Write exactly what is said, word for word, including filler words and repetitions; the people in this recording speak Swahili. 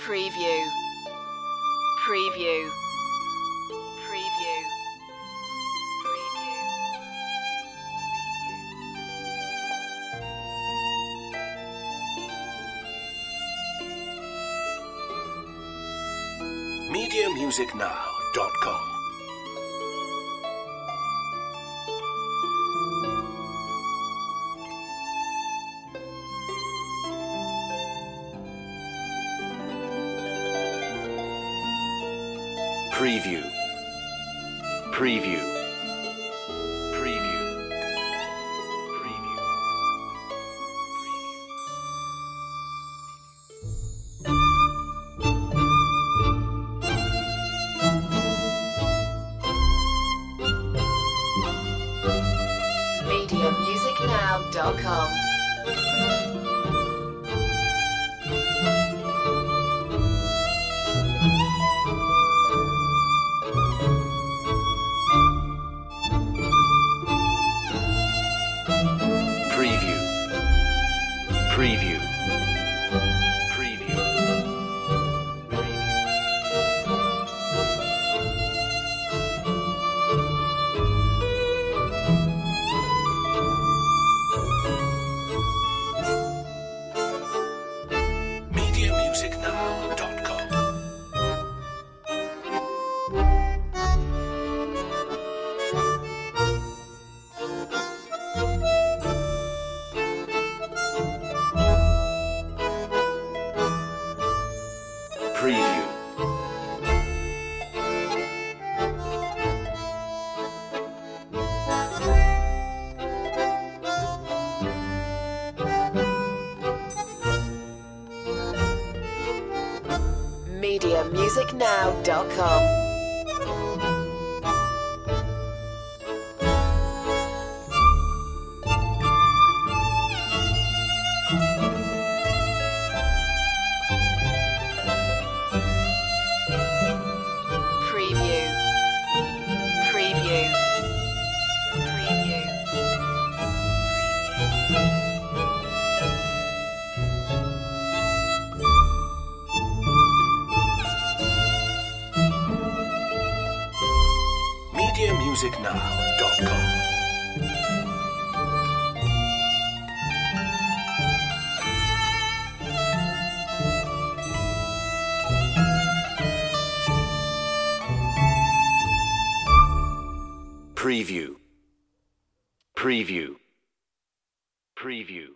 Preview. Preview. Preview. media music now dot com. Preview. Preview. Preview. Preview. media music now dot com. Preview. Preview. Preview. media music now dot com. Preview. media music now dot com. Preview. Preview. Preview. media music now dot com. Preview. Preview. Preview.